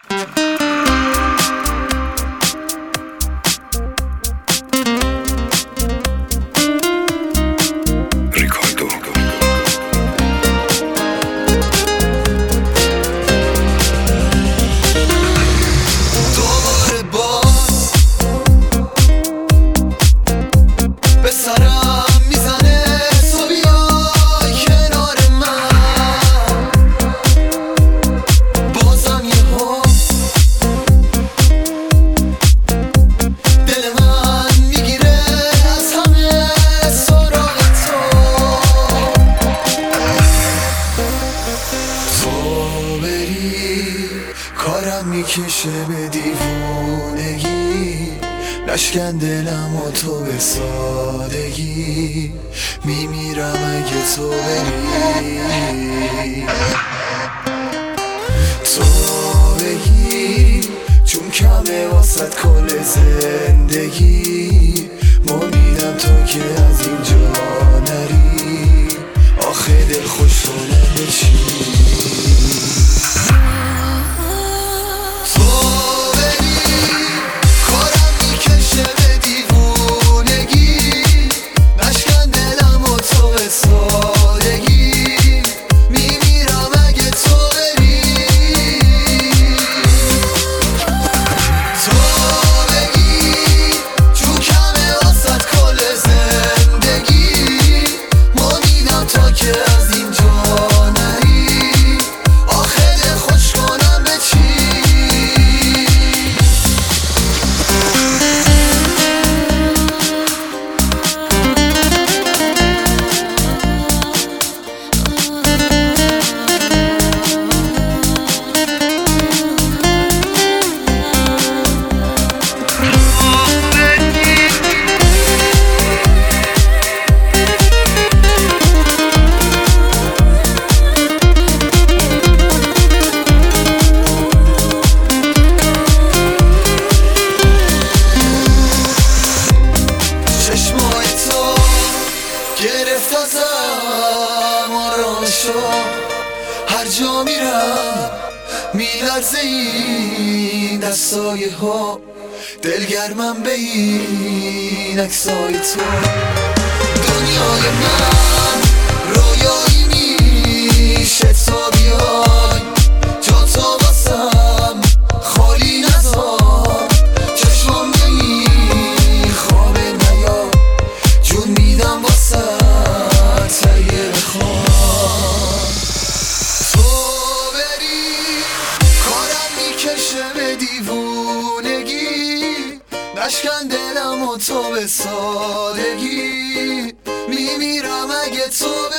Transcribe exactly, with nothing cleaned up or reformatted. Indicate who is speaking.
Speaker 1: کارم میکشه به دیوونگی، نشکن دلم و تو به سادگی، میمیرم اگه تو بری. تو بگی چون کمه واسد کل زندگی، امیدم تو که از اینجا نری، آخه دل خوش کنم بشی. گرفت ازم آرامشو، هر جا میرم میلرزه این دستای ها، دلگرمم به این عکسای تو. دنیای من رویایی میشه تا بیای، جا تو واسم خالی نذار، چشمام نمیخوابه نیا، جون میدم واسه تهیه بخواه. تو بری کارم میکشه به دیوونگی، نشکن دلم و تو به سادگی، میمیرم اگه تو